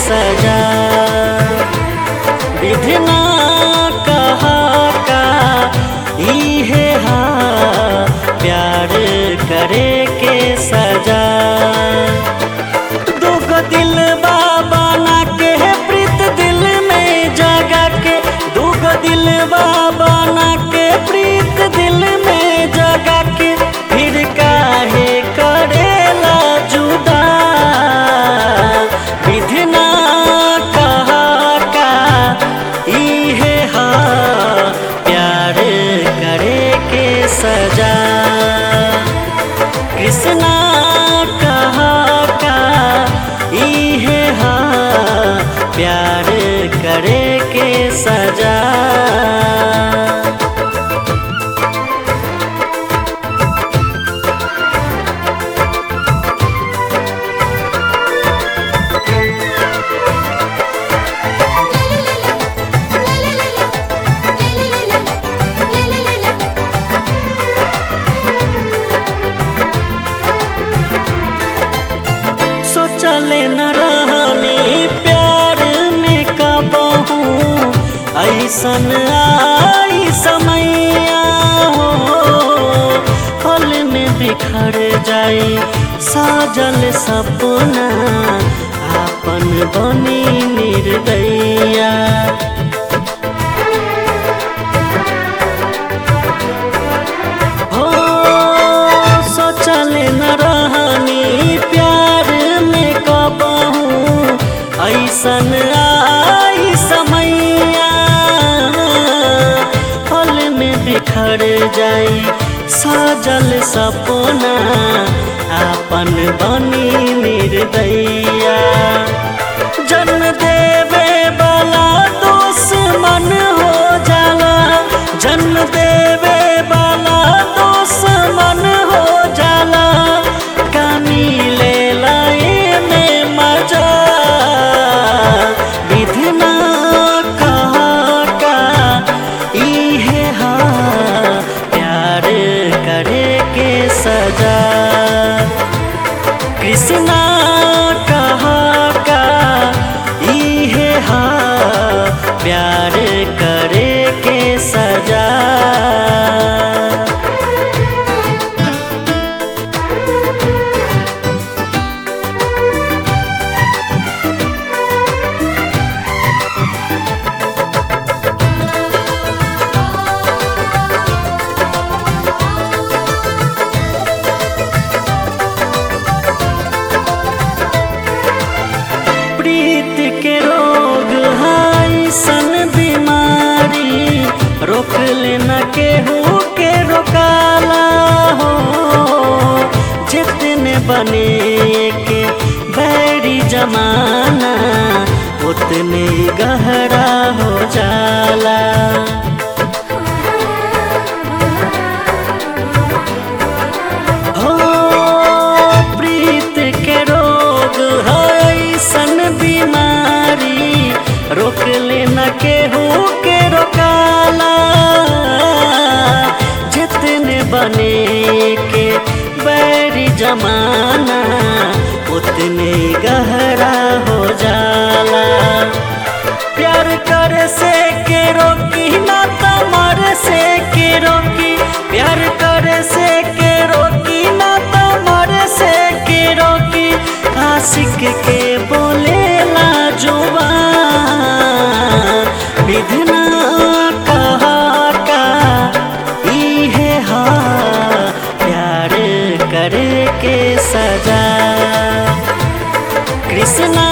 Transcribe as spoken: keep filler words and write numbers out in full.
सजा। विधना कहा का इहे हा प्यार करे के सजा। दुगो दिल बाबा ना के प्रीत दिल में जगा के, दुगो दिल बाबा ना के प्रीत दिल में जगा के, फिर काहे करेला जुदा। विधना कहा का इहे हा प्यार करे के सजा। कृष्णा कहा का इहे हा प्यार करे के सजा। सोचले न रहनी प्यार में कबहू ऐसन आई समैया हो। पल में बिखर जाई साजल सपना आपन बनी निर्दयया। हो सोचले न रहनी प्यार में कबहू ऐसन आई समैया। पल में बिखर जाई साजल सपना आपन बनी निर्दयया। जन्म देवे वाला दुश्मन हो जाला, जन्म देवे वाला दुश्मन हो जाला। कमी ले लाए में मजा। विधना कहा का इहे हा प्यार करे के सजा। कृष्णा कहा का इहे हा प्यार करे के सजा। प्रीत के रोग है सन बीमारी, रोक लेना केहू के रोकाला हो। जितने बने के बैरी जमाना उतने गहरा हो जाला। हो प्रीत के रोग है सन बीमारी, रोक लेना केहू के रोकाला। जितने बने के बैरी जमाना उतने गहरा हो जाला। प्यार करे से के रोकी ना तमर से के रोकी, प्यार करे से के रोकी ना तमर से के रोकी। आशिक के बोलेला जुबान। विधना कहा का इहे हा प्यार करे के सजा। कृष्णा